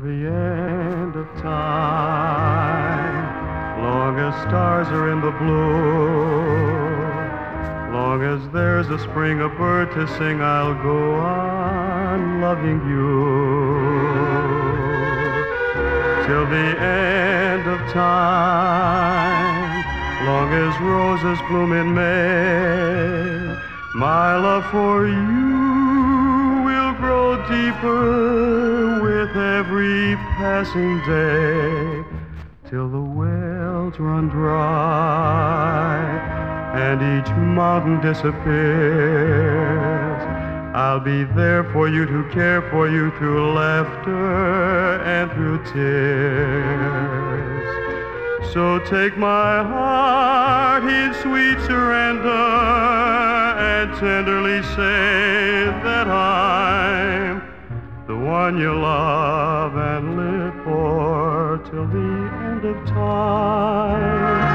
the end of time. Long as stars are in the blue, long as there's a spring, a bird to sing, I'll go on loving you. Till the end of time, long as roses bloom in May, my love for you will grow deeper with every passing day, till the wells run dry and each mountain disappears. I'll be there for you, to care for you through laughter and through tears. So take my heart in sweet surrender and tenderly say that I'm the one you love and live for till the end of time.